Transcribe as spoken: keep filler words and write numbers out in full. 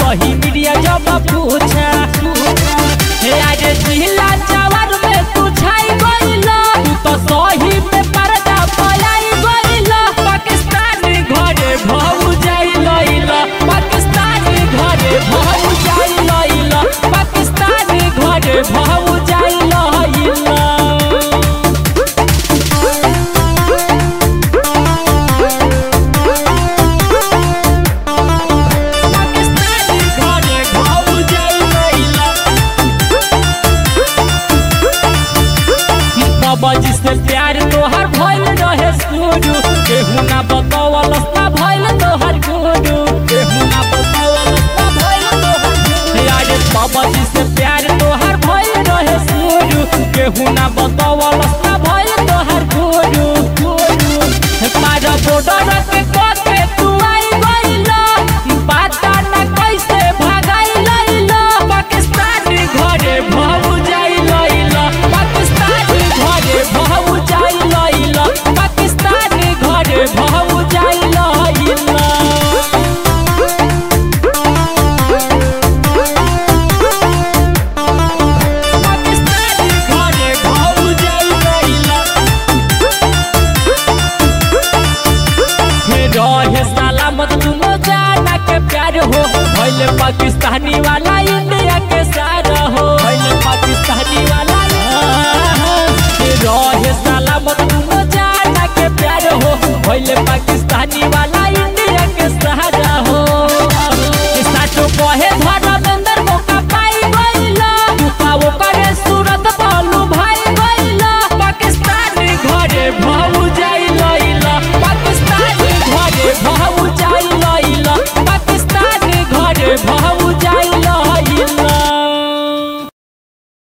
कही मीडिया जब पूछा हे आज जिला जवान में तू छाई गइला तू तो सही में पर्दा पलाई गइला पाकिस्तान घरे भाऊ जाई लइला पाकिस्तान घरे भाऊ जाई लइला पाकिस्तान घरे भाऊ जाई लइला बाबा से प्यार तोहर भइल रहे शुरू केहू ना बतावलस ना भइल तोहर गुरु केहू ना बतावलस ना भइल तोहर गुरु यार बाबा जी से प्यार तोहर भइल रहे शुरू केहू ना बतावलस ना भइल तोहर गुरु गुरु मारा बॉर्डर के कोते तू आई गइला पता ना कैसे भागाई लइला पाकिस्तान घरे भाऊ जाई लइला पाकिस्तान घरे भाऊ जाई लइला पाकिस्तान घरे भाऊ जाई लइला पाकिस्तान घरे भाऊ जाई लइला रहे सलामत दुनो जाना के प्यार हो भइले पाकिस्तानी वाला इंडिया के सारा हो भइले पाकिस्तानी वाला रहे सलामत दुनो जाना के प्यार हो भइले पाकिस्तान